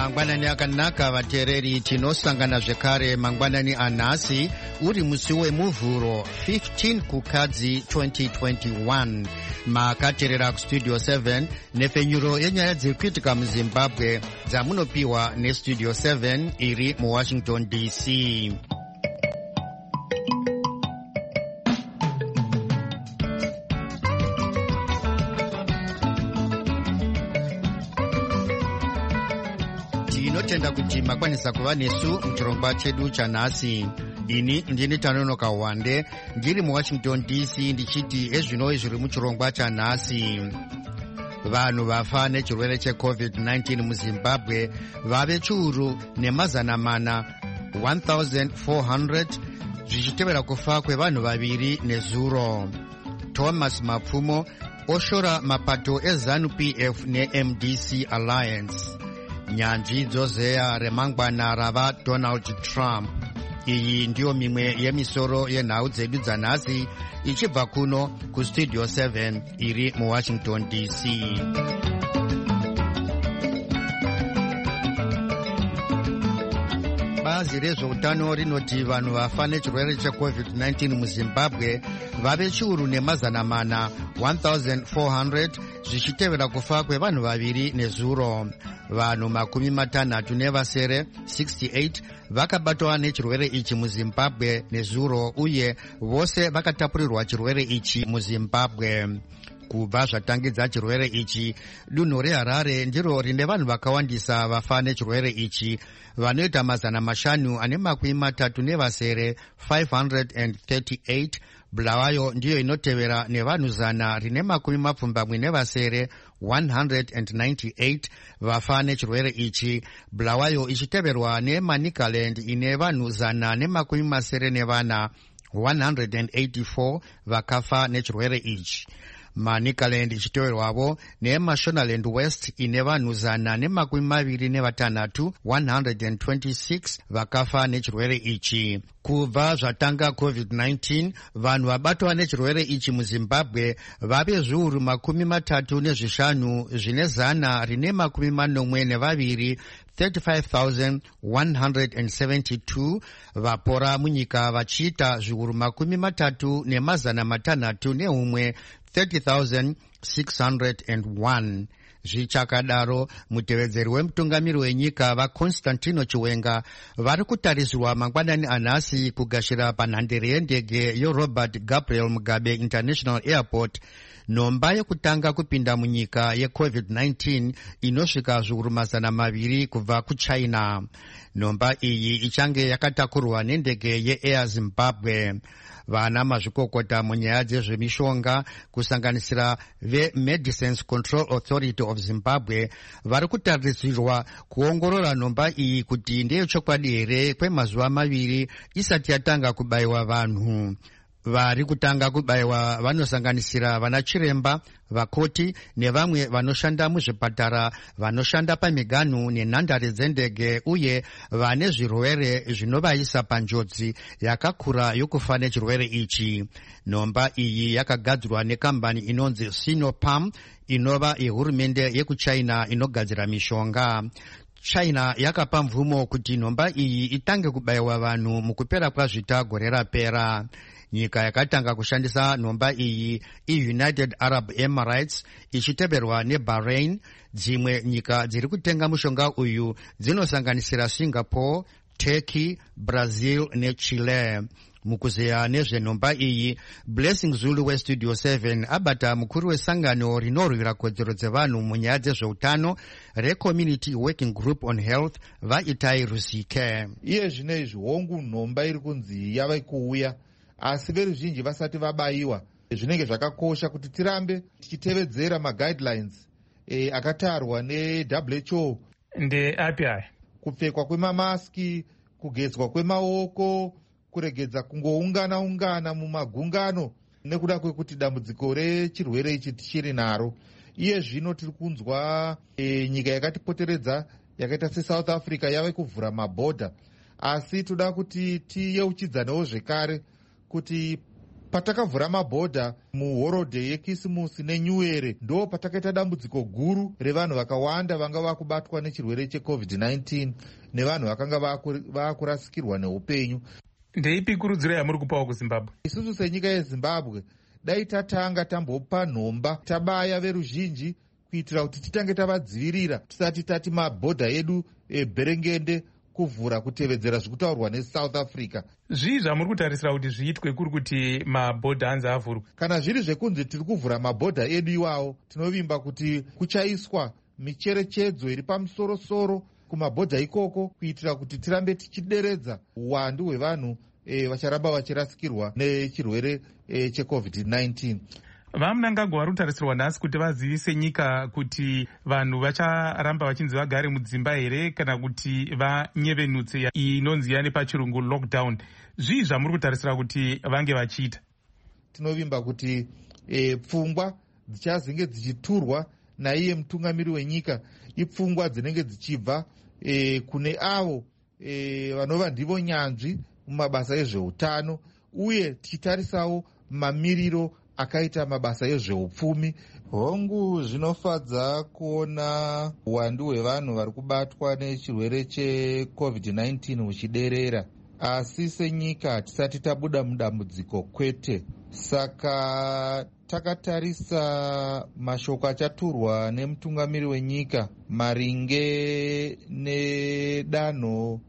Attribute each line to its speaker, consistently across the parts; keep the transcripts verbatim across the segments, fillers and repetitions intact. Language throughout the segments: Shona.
Speaker 1: mangwanani akanaka vateereri, tinosangana zvekare mangwanani anhasi uri musi wemuvhuro fifteen kukadzi twenty twenty-one. Makateerera kustudio seven nepfenyuro yenyaya dziri kuitika muzimbabwe dzamunopiwa nestudio seven iri muwashington D C. Tinotenda kuti makwanisa kuva nesu muchirongwa chedu chanhasi. Ini ndini Tanonoka Wande ndiri muwashington D C ndichiti ezvino zviri muchirongwa chanhasi. Vanhu vafa nechirwere checovid nineteen muzimbabwe vave chiuru nemazana mana one thousand four hundred zvichitevera kufa kwevanhu vaviri nezuro. Thomas Mapfumo oshora mapato eZANU P F neM D C Alliance. Nyanzvi dzozeya remangwana rava Donald Trump. Iyi ndiyo mimwe yemisoro yenhau dzedu dzanhasi ichibva kuno kustudio seven iri muwashington D C. Bazi rezveutano rinoti vanhu vafa nechirwere checovid nineteen muzimbabwe vave chiuru nemazana mana one thousand four hundred zvichitevera kufa kwevanhu vaviri nezuro. Vanhu makumi matanhatu nevasere sixty-eight vakabatwa nechirwere ichi muzimbabwe nezuro, uye vose vakatapurirwa chirwere ichi muzimbabwe. Kubva zvatangidza chirwere ichi, dunhu reHarare ndiro rine vanhu vakawandisa vafa nechirwere ichi, vanoita mazana mashanu ane makumi matatu nevasere five hundred thirty-eight. Bulawayo ndiyo inotevera nevanhu zana rine makumi mapfumbamwe nevasere one hundred ninety-eight vafa nechirwere ichi, Bulawayo ichiteverwa neManicaland ine vanhu zana nemakumi masere nevana one hundred eighty-four vakafa nechirwere ichi. Manicaland ichiteverwavo neMashonaland West ine vanhu zana nemakumi maviri nevatanhatu one hundred twenty-six vakafa nechirwere ichi. Kubva zvatanga covid nineteen, vanhu vabatwa nechirwere ichi muzimbabwe vave zviuru makumi matatu nezvishanu zvine zana rine makumi manomwe nevaviri thirty-five thousand one hundred seventy-two. Vapora munyika vachiita zviuru makumi matatu nemazana matanhatu nehumwe thirty thousand six hundred one. Zvichakadaro, mutevedzeri wemutungamiri wenyika vaConstantino Chiwenga vari kutarisirwa mangwanani anhasi kugashira panhandare yendege yoRobert Gabriel Mugabe International Airport nhomba yekutanga kupinda munyika yecovid nineteen inosvika zviuru mazana maviri kubva kuChina. Nhomba iyi ichange yakatakurwa nendege yeAir Zimbabwe. Vana mazvikokota munyaya dzezvemishonga kusanganisira veMedicines Control Authority of Zimbabwe vari kutarisirwa kuongorora nhomba iyi kuti ndeyechokwadi here kwemazuva maviri isati yatanga kubayiwa vanhu. Vari kutanga kubayiwa vanosanganisira vana chiremba, vakoti nevamwe vanoshanda muzvipatara, vanoshanda pamiganhu nenhandare dzendege, uye vane zvirwere zvinovaisa panjodzi yakakura yokufa nechirwere ichi. Nhomba iyi yakagadzirwa nekambani inonzi Sinopharm inova yehurumende yekuChina inogadzira mishonga. China yakapa mvumo kuti nhomba iyi itange kubayiwa vanhu mukupera kwazvita gore rapera. Nyika yakatanga kushandisa nhomba iyi iUnited Arab Emirates ichiteverwa neBahrain. Dzimwe nyika dziri kutenga mushonga uyu dzinosanganisira Singapore, Turkey, Brazil neChile. Mukuzeya nezvenhomba iyi, Blessing Zulu westudio seven abata mukuru wesangano rinorwira kodzero dzevanhu munyaya dzezveutano reCommunity Working Group on Health vaItai Rusike.
Speaker 2: Iye zvinezvi hongu nhomba iri kunzi yava kuuya, asi veruzhinji vasati vabayiwa. Zvinenge zvakakosha kuti tirambe tichitevedzera maguidelines e, akatarwa neW H O.
Speaker 3: Nde api aya?
Speaker 2: Kupfekwa kwemamaski, kugezwa kwemaoko, kuregedza kungoungana ungana mumagungano nekuda kwekuti dambudziko rechirwere ichi tichiri naro. Iye zvino tiri kunzwa e, nyika yakatipoteredza yakaita seSouth Africa yava kuvhura mabhodha, asi toda kuti tiyeuchidzanewo zvekare kuti patakavhura mabhodha muhorodhe yekisimusi nenyuu yere, ndo patakaita dambudziko guru revanhu vakawanda vanga vakubatwa nechirwere checovid nineteen nevanhu vakanga vakurasikirwa neupenyu.
Speaker 3: Ndeipi kurudziro yamuri kupawo kuZimbabwe?
Speaker 2: Isusu senyika yeZimbabwe dai tatanga tambopa nhomba tabaya veruzhinji kuitira kuti titange tavadzivirira tisati tati mabhodha edu ebherengende kuvhura kutevedzera zvekutaurwa neSouth Africa.
Speaker 3: Zvii zvamuri kutarisira kuti zviitwe kuri kuti mabhodha anzi avhurwe?
Speaker 2: Kana zviri zvekunzi tiri kuvhura mabhodha edu iwawo, tinovimba kuti kuchaiswa micherechedzo iri pamusoro-soro kumabhodha ikoko kuitira kuti tirambe tichideredza uwandu hwevanhu e, vacharamba vachirasikirwa nechirwere e, checovid nineteen.
Speaker 3: Vamunangagwa vari kutarisirwa nhasi kuti vazivise nyika kuti vanhu vacharamba vachinzi vagare mudzimba here kana kuti vanyevenutse inonzi yani pachirungu lockdown. Zvii zvamuri kutarisira kuti vange vachiita?
Speaker 2: Tinovimba kuti e, pfungwa dzichazenge dzichiturwa naiye mutungamiri wenyika ipfungwa dzinenge dzichibva e, kune avo e, vanova ndivo nyanzvi mumabasa ezveutano, uye tichitarisawo mamiriro akaita mabasa ezveupfumi. Hongu zvinofadza kuona uwandu hwevanhu vari kubatwa nechirwere checovid nineteen huchiderera, asi senyika hatisati tabuda mudambudziko kwete. Saka takatarisa mashoko achaturwa nemutungamiri wenyika maringe nedanho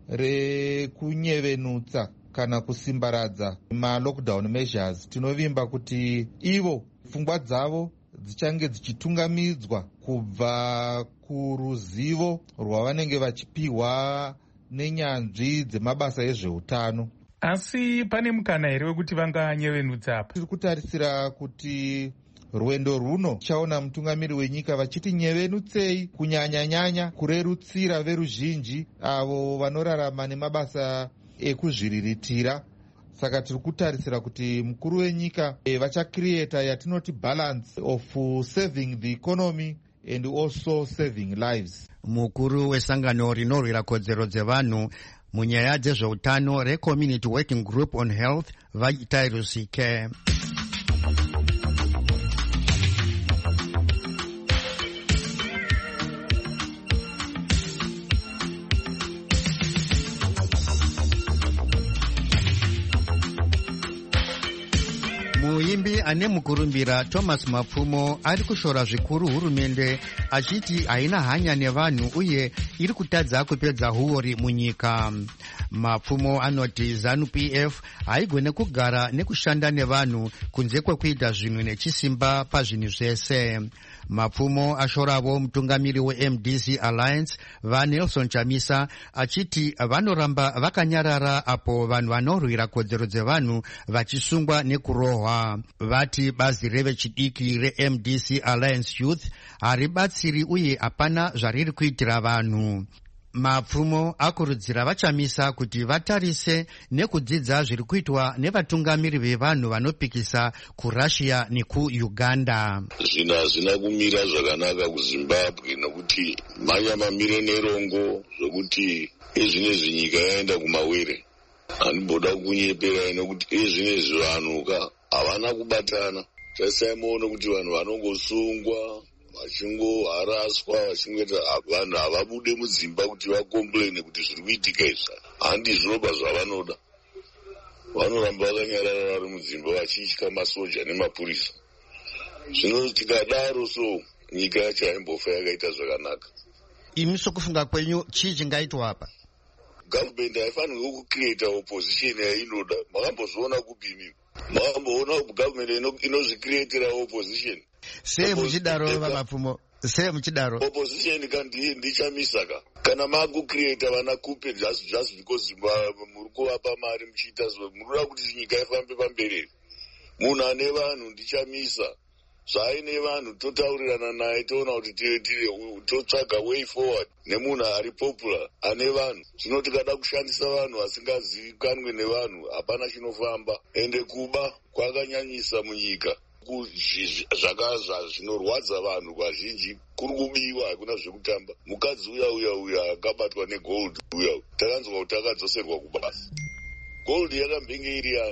Speaker 2: rekunyevenutsa kana kusimbaradza ma-lockdown measures. Tinovimba kuti ivo pfungwa dzavo dzichange dzichitungamidzwa kubva kuruzivo rwavanenge vachipiwa nenyanzvi dzemabasa ezveutano.
Speaker 3: Asi pane mukana here wekuti vanganyevenutsa apa?
Speaker 2: Tiri kutarisira kuti rwendo runo chaona mutungamiri wenyika vachiti nyevenutsei, kunyanya-nyanya kurerutsira veruzhinji avo vanorarama nemabasa ekuzviriritira. Saka tiri kutarisira kuti mukuru wenyika e, vachakrieta yatinoti balance of saving the economy and also saving lives.
Speaker 1: Mukuru wesangano rinorwira kodzero dzevanhu munyaya dzezveutano reCommunity Working Group on Health Vajitai Rusike. Muimbi ane mukurumbira Thomas Mapfumo ari kushora zvikuru hurumende achiti haina hanya nevanhu uye iri kutadza kupedza huori munyika. Mapfumo anoti ZANU-P F haigone kugara nekushanda nevanhu kunze kwekuita zvinhu nechisimba pazvinhu zvese. Mapfumo ashoravo mutungamiri weM D C Alliance vaNelson Chamisa achiti vanoramba vakanyarara apo vanhu vanorwira kodzero dzevanhu vachisungwa nekurohwa. Vati bazi revechidiki reM D C Alliance Youth haribatsiri uye hapana zvariri kuitira vanhu. Mapfumo akurudzira vaChamisa kuti vatarise nekudzidza zviri kuitwa nevatungamiri vevanhu vanopikisa kuRussia nekuUganda.
Speaker 4: Zvina hazvina kumira zvakanaka kuZimbabwe nokuti manyamamire nerongo zvokuti ezvinezvi nyika yaenda kumawere. Handiboda kunyepera nokuti ezvinezvi vanhuka havana kubatana. Tasaimuona kuti vanhu vanongosungwa vachingoharaswa vachingoita vanhu havabude mudzimba kuti vakomplaine kuti zviri kuitika izvi. Handi zviroba zvavanoda. Vanoramba vakanyarara vari mudzimba vachitya masoja nemapurisa. Zvino tikadaro so nyika yacho haimbofa yakaita zvakanaka.
Speaker 1: Imi sokufunga kwenyu chii chingaitwa apa?
Speaker 4: Government haifanirwi kucreata opposition yainoda. Makambozviona kupimi? Makamboona government inozvicreatira opposition?
Speaker 1: Sei muchidaro vamapfumo? Sei muchidaro?
Speaker 4: Opposition kandi ndichamisaka. Kana makucreata vana kupe just just because muri kuvapa mari muchiita munoda kuti nyika ifambe pamberi. Munhu ane vanhu ndichamisa. Zvaine vanhu totaurirana naye toona kuti totsvaga way forward nemunhu ari popular ane vanhu. Zvino tikada kushandisa vanhu vasingazivikanwe nevanhu hapana chinofamba. Ende kuba kwakanyanyisa munyika. Zvakaza zvinorwadza vanhu vazhinji kuri kubiwa hakuna zvekutamba. Mukadzi uya uya uya akabatwa negold uya takanzwa kuti akadzoserwa kubasa. Gold yakambenge iri yani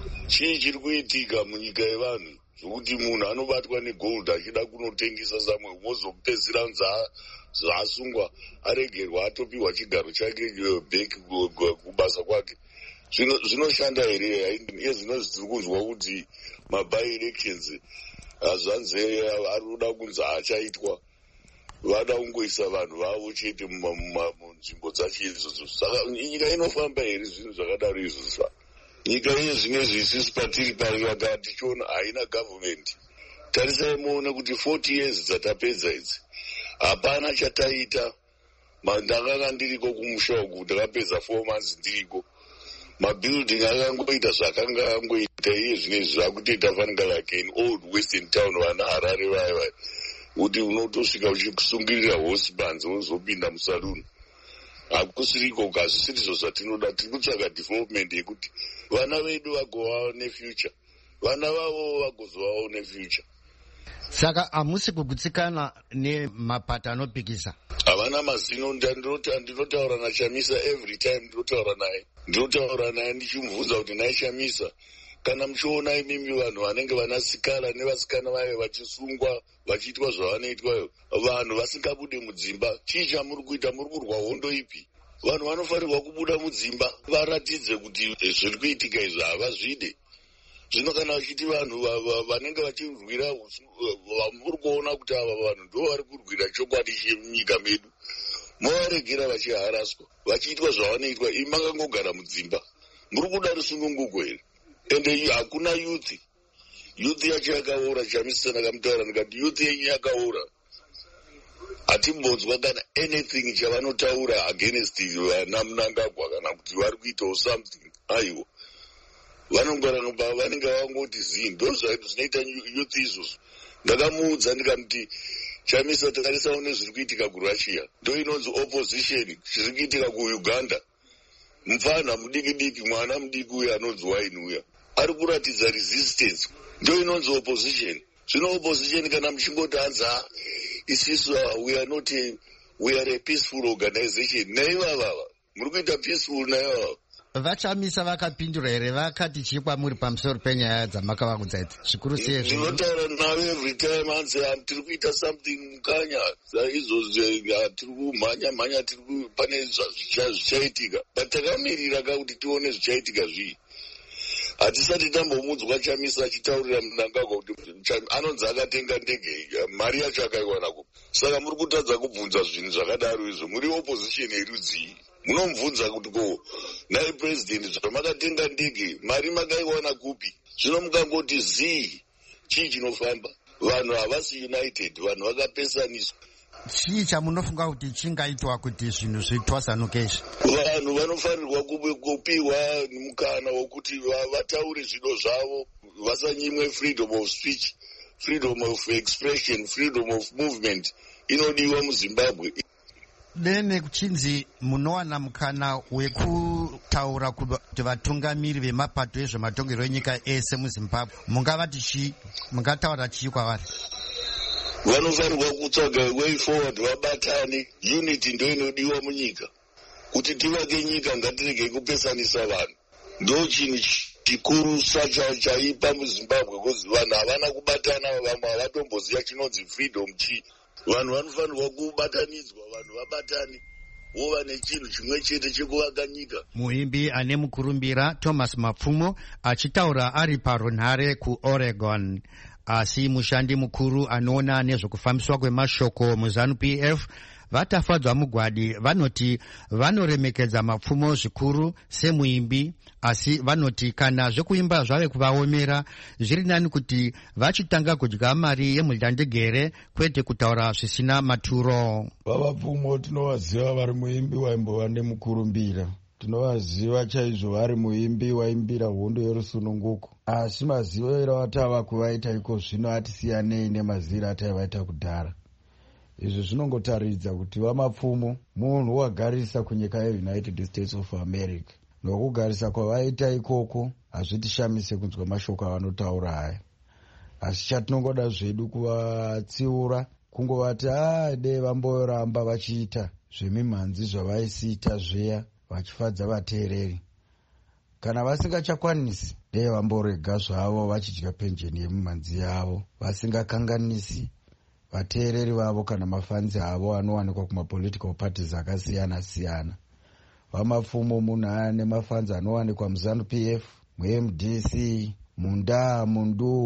Speaker 4: chii chiri kuitika munyika yevanhu zvokuti munhu anobatwa negold achida kunotengesa samwe mozopedzira zvaasungwa aregerwa atopiwa chigaro chake bheki kubasa kwake. Zvinoshanda here? Iye zvino zviri kunzwa kuti mabai elections hazvanze arikuda kunzi achaitwa, vada kungoisa vanhu vavo chete munzvimbo dzacho izvozvo. Saka nyika inofamba here zvinhu zvakadaro izvozvo? Nyika iye zvine zvisisi patiri pari vagara tichiona haina government. Tarisai muone kuti forty years dzatapedza idzi hapana chataita. Ndakanga ndiriko kumusha uku, ndakapedza four months ndiriko. Mabuilding akangoita zvakanga angoita iye zvine zvakutoita fanika like in old western town vana Harare vaya vaya, kuti unotosvika uchisungirira hosi banze wozopinda musaluni. Hakusiriko hazvisirizo zvatinoda. Tiri kutsvaga development yekuti vana vedu vagovawo nefuture, vana vavo vagozovawo nefuture.
Speaker 1: Saka hamusi kugutsikana nemapato anopikisa? Havana mazino. Ndinotaura naChamisa every time, ndinotaura naye ndinotaura naye ndichimubvunza kuti naye Chamisa, kana muchiona imimi vanhu vanenge vanasikana nevasikana vaye vachisungwa vachiitwa zvavanoitwayo, vanhu vasingabude mudzimba, chii chamuri kuita? Muri kurwa hondo ipi? Vanhu vanofanirwa kubuda mudzimba varatidze kuti zviri kuitika izvi havazvide. Zvino kana vachiti vanhu vanenge vachirwira, muri kuona kuti ava vanhu ndo vari kurwira chokwadi chenyika medu, movaregera vachiharaswa vachiitwa zvavanoitwa. Imi makangogara mudzimba, muri kuda rusununguko here? Ende hakuna youth. Youth yacho yakaora. Chamisa ndakamutaura ndikati youth yenyu yakaora. Hatimbonzwa kana anything chavanotaura against vana Mnangagwa kana kuti vari kuitawo something. Aiwa, vanongoramba vanenge vangoti zii, ndo zvinoita youth izvozvo. Ndakamuudza ndikamuti Chamisa, takarisawo nezviri kuitika kuRussia, ndo inonzi opposition. Zviri kuitika kuUganda, mufana mudiki diki, mwana mudiki uya anonzi Wine uya ari kuratidza resistance, ndo inonzi opposition. Zvino opposition kana muchingoti hanza isisu we are not a, we are a peaceful organization, naivavava muri kuita peaceful naivava. VaChamisa vakapindura here? Vakati chikwa muri pamusoro penyaya dzamakavaudza idzi zvikuru sei? Ndinotaura navo every time hanzi tiri kuita something mukanya izvozvi, tiri kumhanya mhanya, tiri pane zvichaitika, but takamirira ka kuti tione zvichaitika zvii. Hatisati tambomudzwa Chamisa achitaurira Mnangagwa kuti anonzi akatenga ndege, mari yacho akaiwana kupi? Saka muri kutadza kubvunza zvinhu zvakadaro izvo. Muri opposition yerudzii? Munomubvunza kuti ko naye president zvamakatenga ndege mari makaiwana kupi? Zvino mukangoti zii, chii chinofamba? Vanhu havasi united, vanhu vakapesaniswa. Chii chamunofunga kuti chingaitwa kuti zvinhu zvitwasanuke izvi? Vanhu vanofanirwa kupiwa mukana wokuti vataure zvinhu zvavo, vasanyimwe freedom of speech, freedom of expression, freedom of movement inodiwa muZimbabwe. Dene kuchinzi munowana mukana wekutaura kuti vatungamiri vemapato ezvematongerwo enyika ese muZimbabwe, mungavati chii? Mungataura chii kwavari? Vanofanirwa kutsvaga way forward, vabatane. Unity ndo inodiwa munyika. Kuti tivake nyika, ngatirege kupesanisa vanhu. Ndo chinhu chikuru sacha chaipa muZimbabwe, because vanhu havana kubatana, vamwe havatomboziva chinonzi freedom chii. Vanhu vanofanirwa kubatanidzwa, vanhu vabatane wova nechinhu chimwe chete chekuvaka nyika. Muimbi ane mukurumbira Thomas Mapfumo achitaura ari parunhare kuOregon. Asi mushandi mukuru anoona nezvokufambiswa kwemashoko muZANU P F vatafadzwa mugwadi vanoti vanoremekedza Mapfumo zvikuru semuimbi, asi vanoti kana zvekuimba zvave kuvaomera zviri nani kuti vachitanga kudya mari yemudhandegere kwete kutaura zvisina maturo.
Speaker 5: VaMapfumo tinovaziva vari muimbi waimbova nemukurumbira, tinovaziva chaizvo vari muimbi waimbira hondo yerusununguko, asi maziviro atava kuvaita iko zvino atisiyanei nemaziviro ataivaita kudhara. Izvi zvinongotaridza kuti VaMapfumo munhu wagarisa kunyika yeUnited States of America, nokugarisa kwavaita ikoko hazvitishamise kunzwa mashoko avanotaura aya. Asi chatinongoda zvedu kuvatsiura, kungovati ah dei vamboramba vachiita zvemimhanzi zvavaisiita zveya vachifadza vateereri. kana vasingachakwanisi dei vamborega zvavo vachidya penjeni yemumanzi avo, vasingakanganisi vateereri vavo kana mafanzi avo anowanikwa kumapolitical parties akasiyana siyana. Vamapfumo munhu ane mafanzi anowanikwa muZANU P F, muM D C, munda mundu,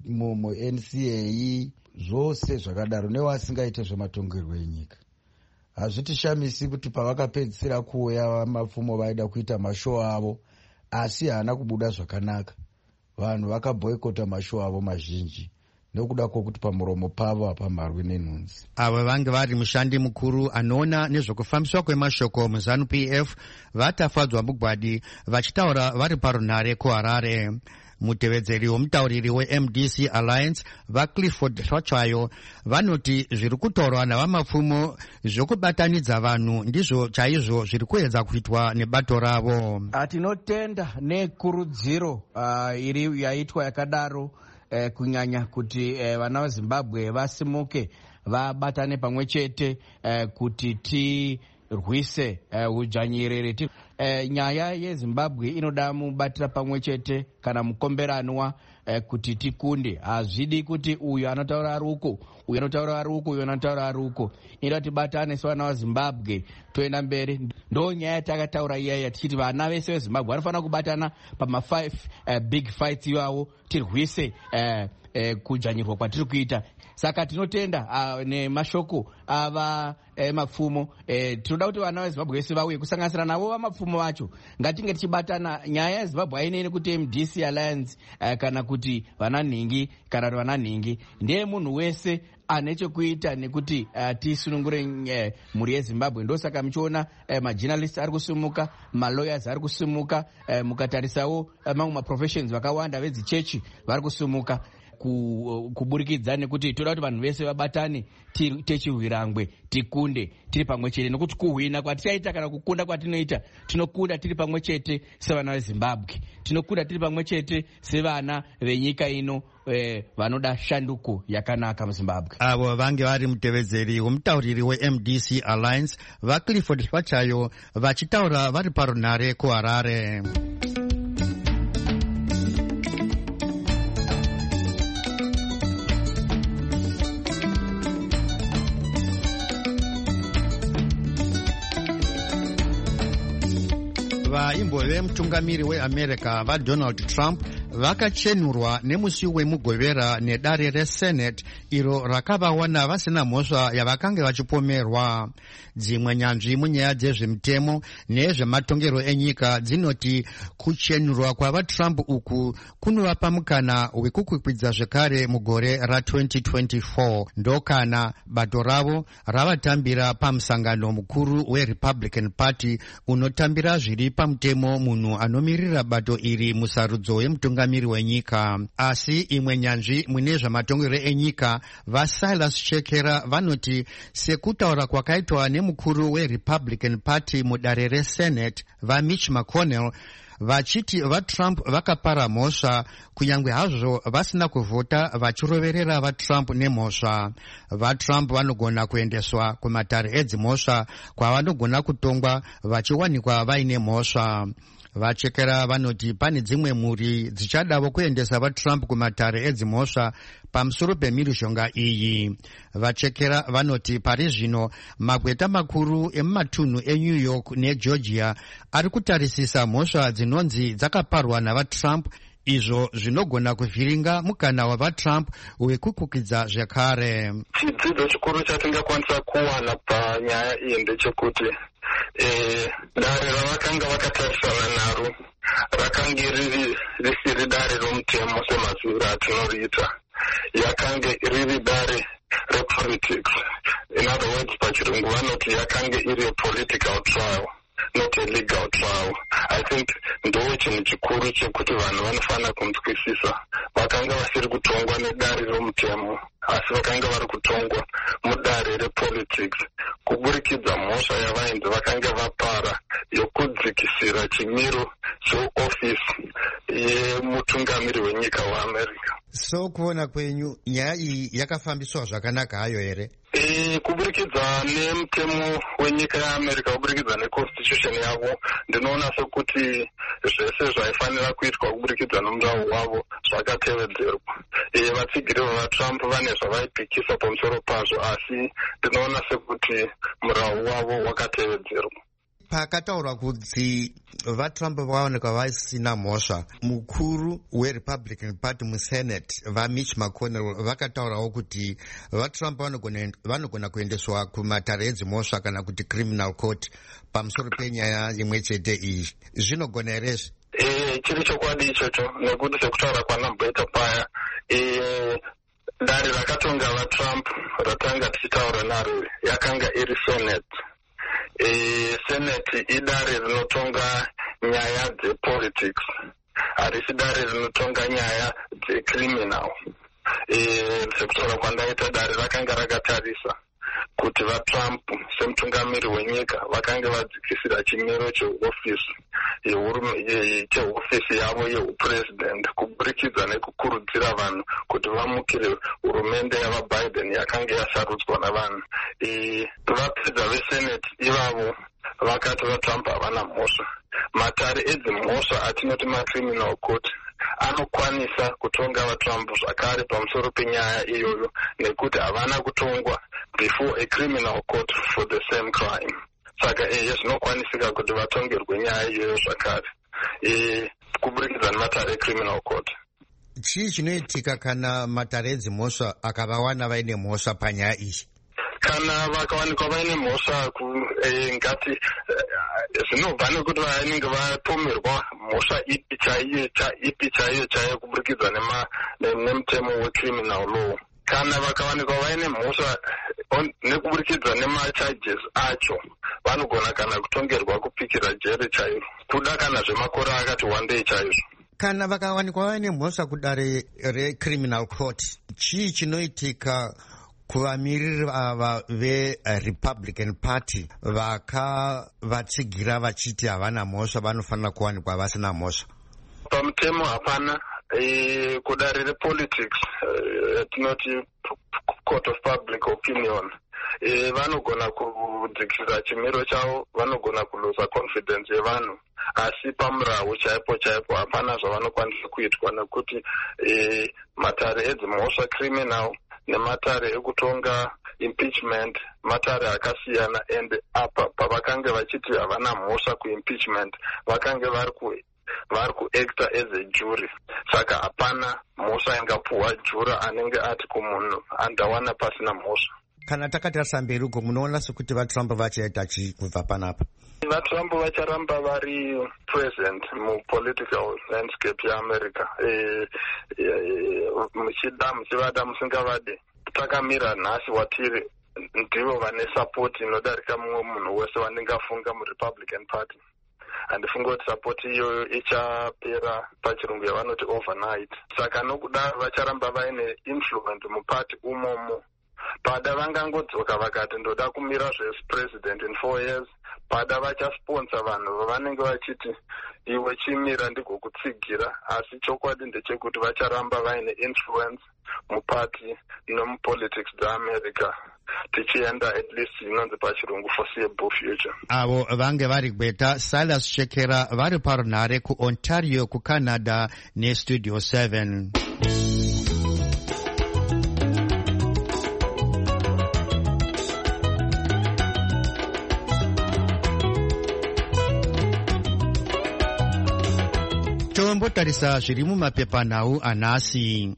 Speaker 5: muN C A, zvose zvakadaro, nevasingaite zvematongerwo enyika. Hazvitishamisi kuti pavakapedzisira kuuya vamapfumo vaida kuita mashow avo, asi haana kubuda zvakanaka. Vanhu vakaboyikota mashow avo mazhinji nekuda kwokuti pamuromo pavo hapamharwi nenhunzi.
Speaker 1: Avo vange vari mushandi mukuru anoona nezvokufambiswa kwemashoko muZANU P F vatafadzwa mugwadi vachitaura vari parunhare kuHarare. Mutevedzeri womutauriri weM D C Alliance vaClifford Hlwatshayo vanoti zviri kutaurwa navamapfumo zvokubatanidza vanhu ndizvo chaizvo zviri kuedza kuitwa nebato ravo.
Speaker 6: Tinotenda nekurudziro uh, iri yaitwa yakadaro uh, kunyanya kuti uh, vana veZimbabwe vasimuke vabatane pamwe chete uh, kuti tirwise udzvanyiriri uh, uh, nyaya yeZimbabwe inoda mubatira pamwe chete kana mukomberanwa uh, kuti tikunde. Hazvidi kuti uyu anotaura ari uko, uyu anotaura ari uko, uyu anotaura ari uko. Inoda tibatane sevana veZimbabwe toenda mberi. Ndo nyaya takataura iyaya tichiti vana vese veZimbabwe vanofanira kubatana pama five uh, big fights iwawo tirwise uh, uh, kudzvanyirwa kwatiri kuita. Saka tinotenda uh, nemashoko ava eh, mapfumo eh, tinoda kuti vana veZimbabwe vese vauye kusanganisira navo vamapfumo vacho. Ngatinge tichibatana. Nyaya yeZimbabwe hainei kuti M D C Alliance eh, kana kuti vana nhingi kana kuti vana nhingi. Ndiye munhu wese ane chekuita nekuti uh, tisunungure uh, mhuri yeZimbabwe. Ndosaka muchiona uh, majournalists ari kusumuka, malawyers ari kusumuka, uh, mukatarisawo uh, mamwe maprofessions vakawanda vedzichechi vari kusumuka kuburikidza nekuti toda kuti vanhu vese vabatane techihwirangwe tikunde tiri pamwe chete, nekuti kuhwina kwatichaita kana kukunda kwatinoita tinokunda tiri pamwe chete sevana veZimbabwe, tinokunda tiri pamwe chete sevana venyika ino eh, vanoda shanduko yakanaka muZimbabwe.
Speaker 1: Avo vange vari mutevedzeri womutauriri weM D C Alliance vaClifford Hlwatshayo vachitaura vari parunhare kuHarare. Vaimbove mutungamiri weAmerica vaDonald Trump vakachenurwa nemusi wemugovera nedare reSenate iro rakavawana vasina mhosva yavakanga vachipomerwa. Dzimwe nyanzvi munyaya dzezvemutemo nezvematongero enyika dzinoti kuchenurwa kwavaTrump uku kunovapa mukana wekukwikwidza zvekare mugore ratwenty twenty-four. Ndokana bato ravo ravatambira pamusangano mukuru weRepublican Party unotambira zviri pamutemo munhu anomirira bato iri musarudzo yemutungamiri wenyika. Asi imwe nyanzvi mune zvamatongero enyika vaSilas Chekera vanoti sekutaura kwakaitwa nemukuru weRepublican Party mudare reSenate vaMitch McConnell vachiti vaTrump vakapara mhosva kunyange hazvo vasina kuvhota vachiroverera vaTrump nemhosva. VaTrump vanogona kuendeswa kumatare edzimhosva kwavanogona kutongwa vachiwanikwa vaine mhosva. Vachekera vanoti pane dzimwe mhuri dzichadavo kuendesa vaTrump kumatare edzimhosva pamusoro pemhirizhonga iyi. Vachekera vanoti pari zvino magweta makuru emumatunhu eNew York neGeorgia ari kutarisisa mhosva dzinonzi dzakaparwa navaTrump, izvo zvinogona kuvhiringa mukana wavaTrump wekukukidza zvekare.
Speaker 4: Chidzidzo chikuru chatingakwanisa kuwana panyaya iyi ndechekuti eh, dare ravakanga vakatarisana naro rakanga riri risiri dare romutemo semaziviro atinoriita, yakanga riri dare repolitics. In other words, pachirungu vanoti yakanga iri a political trial, not a legal trial. I think ndo chinhu chikuru chekuti vanhu vanofanira kunzwisisa. Vakanga vasiri kutongwa nedare romutemo asi vakanga vari kutongwa mudare repolitics kuburikidza mhosva yavainzi vakanga vapara yokudzikisira chimiro cheofisi yemutungamiri wenyika weAmerica.
Speaker 1: So kuona kwenyu nyaya iyi yakafambiswa zvakanaka hayo here?
Speaker 4: E, kuburikidza nemutemo wenyika yeAmerica, kuburikidza neconstitution yavo, ndinoona sokuti
Speaker 7: zvese zvaifanira kuitwa kuburikidza nomurau wavo zvakatevedzerwa. E, vatsigiri vavatrump vane zvavaipikisa pamusoro pazvo, asi ndinoona sekuti murau wavo wakatevedzerwa.
Speaker 1: Pakataurwa kuti vatrump vaonekwa vasina mhosva, mukuru weRepublican Party muSenate vaMitch McConnell vakataurawo kuti vatrump vanogona kuendeswa kumatare edzimhosva kana kuti criminal court pamusoro penyaya imwe chete iyi. Zvinogona herezve?
Speaker 7: E, chiri chokwadi ichocho, nekuti sekutaura kwanamboita paya, e, dare rakatonga vatrump ratanga tichitaura naro yakanga iri Senate. E, Senate idare rinotonga nyaya dzepolitics, harisi dare rinotonga nyaya dzecriminal. E, sekutaura kwandaita dare rakanga rakatarisa kuti vatrump semutungamiri wenyika vakanga vadzikisira chimiro cheofisi chehofisi yavo yeupresident kuburikidza nekukurudzira vanhu kuti vamukire hurumende yavaBiden yakanga yasarudzwa navanhu. E, vapedza vesenate ivavo vakati vatrump havana mhosva. Matare edzimhosva atinoti macriminal court anokwanisa kutonga vatrump zvakare pamusoro penyaya iyoyo, nekuti havana kutongwa before a criminal court for the same crime. Saka iye zvinokwanisika kuti vatongerwe nyaya iyoyo zvakare e, kuburikidza nematare ecriminal court.
Speaker 1: Chii chinoitika kana matare edzimhosva akavawana vaine mhosva panyaya iyi?
Speaker 7: Kana vakawanikwa vaine mhosva e, ngati zvinobva nekuti vanenge vapomerwa mhosva ipi chaiyo ipi chaiyo chaiyo kuburikidza nemutemo wecriminal law. Kana vakawanikwa vaine mhosva nekuburikidza nemacharges acho, vanogona kana kutongerwa kupikira jeri chairo kuda kana zvemakore akati wandei chaizvo.
Speaker 1: Kana vakawanikwa vaine mhosva kudare recriminal court, chii chinoitika kuvamiriri ava veRepublican Party vakavatsigira vachiti havana mhosva vanofanira kuwanikwa vasina mhosva?
Speaker 7: Pamutemo hapana. E, kudare repolitics yatinoti e, court of public opinion, e, vanogona kudzikisira chimiro chavo, vanogona kulosa confidence yevanhu, asi pamurau chaipo chaipo hapana zvavanokwanisa kuitwa, nekuti e, matare edzimhosva criminal nematare ekutonga impeachment matare akasiyana, and apa pavakanga vachiti havana mhosva kuimpeachment vakanga vari ku vari kuacta as a jury. Saka hapana mhosva ingapuhwa jura anenge ati kumunhu andawana pasina mhosva.
Speaker 1: Kana takatarisa mberi uko, munoona sekuti vatrump vachaita chii kubva panapa?
Speaker 7: Vatrump vacharamba vari present mupolitical landscape yaAmerica. E, e, e, muchida muchivada musingavade, takamira nhasi watiri ndivo vane support inodarika mumwe munhu wese wanengafunga muRepublican Party. Handifunga kuti support iyoyo ichapera pachirungu yavanoti overnight. Saka nokudaro vacharamba vaine influence mupati umomo. Pada vangangodzoka vakati ndoda kumira zvepresident in four years, pada vachasponsor vanhu vavanenge vachiti iwe chimira ndigokutsigira, asi chokwadi ndechekuti vacharamba vaine influence mupati nomupolitics dzaAmerica, tichienda at least inonzi pachirungu foreseeable future.
Speaker 1: Avo vange vari Gweta Silas Shekera vari parunhare kuOntario kuCanada neStudio seven. Tombotarisa zviri mumapepanhau anhasi.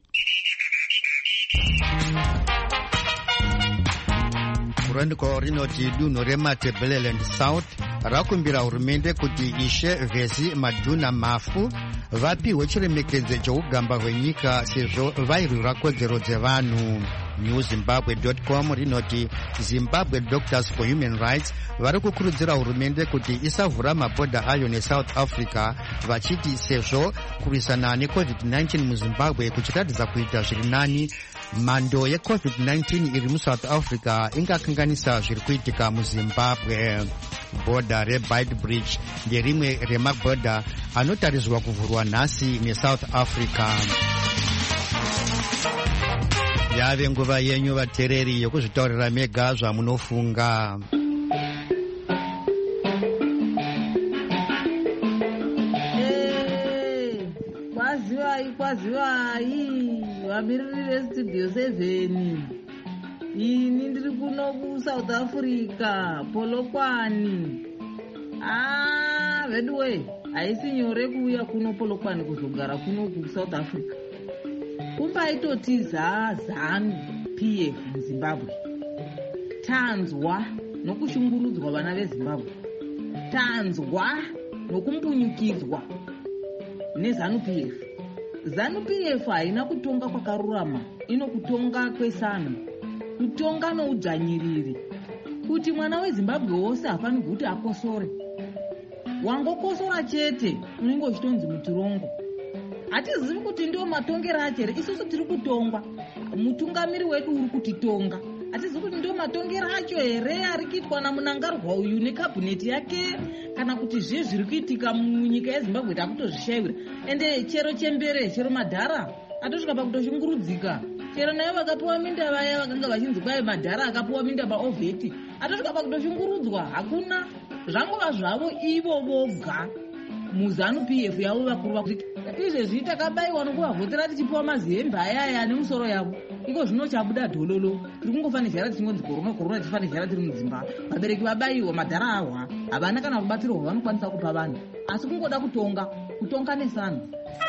Speaker 1: Kurandiko rinoti dunhu reMatabeleland South rakumbira hurumende kuti Ishe Vhezi Madhuna Mafu vapiwe chiremekedzo chokugamba hwenyika sezvo vairwira kodzero dzevanhu. New Zimbabwe dot com rinoti Zimbabwe Doctors for Human Rights vari kukurudzira hurumende kuti isavhura mabhodha ayo neSouth Africa, vachiti sezvo kurwisana neCovid nineteen muZimbabwe kuchiratidza kuita zviri nani, mhando yeCovid nineteen iri muSouth Africa ingakanganisa zviri kuitika muZimbabwe. Bhodha reBeitbridge nderimwe remabhodha anotariswa kuvhurwa nhasi neSouth Africa. Yave nguva yenyu vateereri yokuzvitaurira mega zvamunofunga.
Speaker 8: kwazivai kwazivai vamiriri vestudio seven. Ini ndiri kuno kuSouth Africa Polokwane. Ah, veduwe haisi nyore kuuya kuno Polokwane kuzogara kuno kuSouth Africa. Kumbaitoti ZANU P F muZimbabwe. Tanzwa nokushungurudzwa vana veZimbabwe. Tanzwa nokumbunyukidzwa neZANU P F. ZANU P F haina kutonga kwakarurama, ino kutonga kwesano, kutonga noudzvanyiriri. Kuti mwana weZimbabwe wose hafanirwi kuti akosore. Wangokosora chete unenge uchitonzi muturongo. Hatizivi kuti ndio matongero achere, isusu tiri kutongwa. Mutungamiri wedu uri kutitonga. Hatizivi kuti ndio matongero acho here ari kuitwa namunangarwa uyu nekabhineti yake, kana kuti zve zviri kuitika munyika yeZimbabwe takutozvishayira. Ende chero chembere, chero madhara atosvika pakutoshungurudzika. Chero nayo vakapiwa minda vaya vakanga vachinzi kwai madhara akapiwa minda paovheti, atosvika pakutoshungurudzwa. Hakuna zvangova zvavo ivo voga muZANU P F yavo vakuru vakuti izvezvi takabayiwa nokuvavhotera tichipiwa mazihembe ayaya nemusoro yavo. Iko zvino chabuda dhololo. Tiri kungofanizhara tichingonzi korona korona tifanizhara tiri mudzimba. Vabereki vabayiwa madhara ahwa. Havana kana rubatsiro vanokwanisa kupa vanhu. Asi kungoda kutonga, kutonga nesano.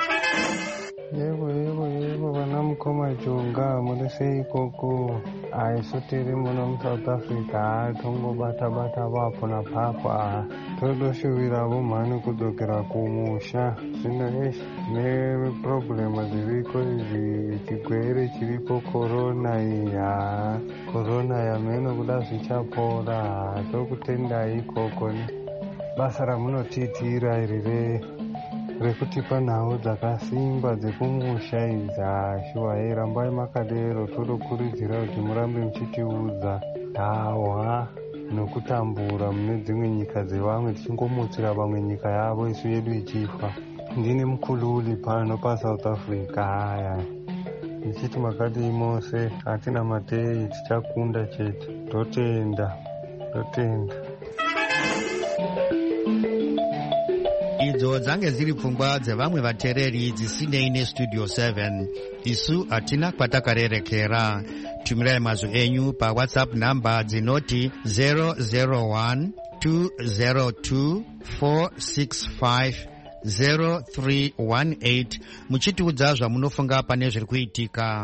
Speaker 9: Yebo yebo yebo vana mukoma jonga muri sei koko. Aisu tiri muno muSouth Africa tongobata bata vapo napapo. Todoshuvira vomhani kudzokera kumusha. Zvino eshe neproblema dziriko izvi, chigwere chiripo korona iya. Korona yameno kuda zvichapora. Tokutendai ikoko basa ramunotiitira iri rekutipa nhau dzakasimba dzekumusha idza. Shuwa hei rambai makadero, todokurudzira kuti murambe muchitiudza nhahwa nokutambura mune dzimwe nyika dzevamwe, tichingomutsira vamwe nyika yavo isu yedu ichifa. Ndine mukululi pano paSouth Africa. Haya ndichiti makati mose hatina matei, tichakunda chete. Totenda totenda.
Speaker 1: Idzo dzange dziri pfungwa dzevamwe vatereri dzisinei neStudio seven. Isu hatina kwatakarerekera. Tumirai mazwi enyu paWhatsApp namba dzinoti zero zero one two zero two four six five zero three one eight muchitiudza zvamunofunga pane zviri kuitika.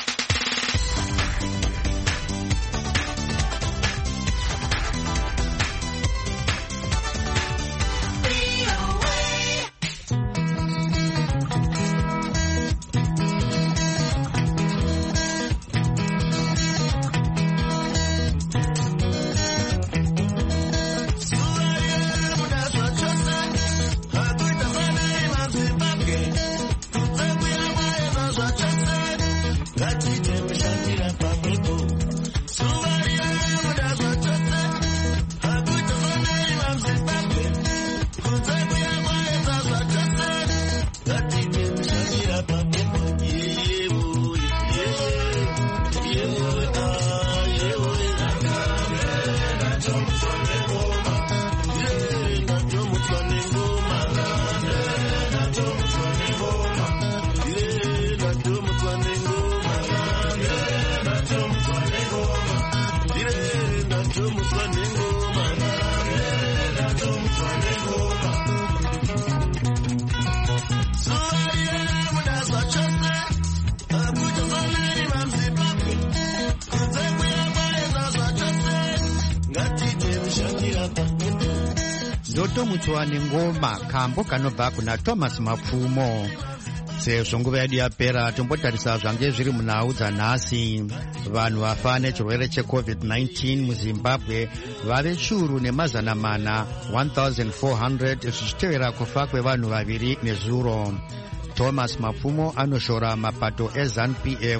Speaker 1: Doto Mutswane ngoma kambo kanobva kuna Thomas Mapfumo. Sezvo nguva yedu yapera tombotarisa zvange zviri munhau dzanhasi. Vanhu vafa nechirwere cheCovid nineteen muZimbabwe vave chiuru nemazana mana one thousand four hundred zvichitevera kufa kwevanhu vaviri nezuro. Thomas Mapfumo anoshora mapato eZANU P F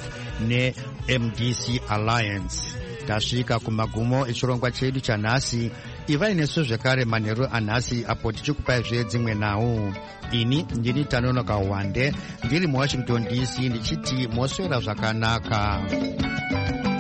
Speaker 1: neM D C Alliance. Tasvika kumagumo echirongwa chedu chanhasi. Ivai nesu zvekare manheru anhasi apo tichikupai zvedzimwe nhau. Ini ndini Tanonoka Wande ndiri muWashington D C ndichiti moswera zvakanaka.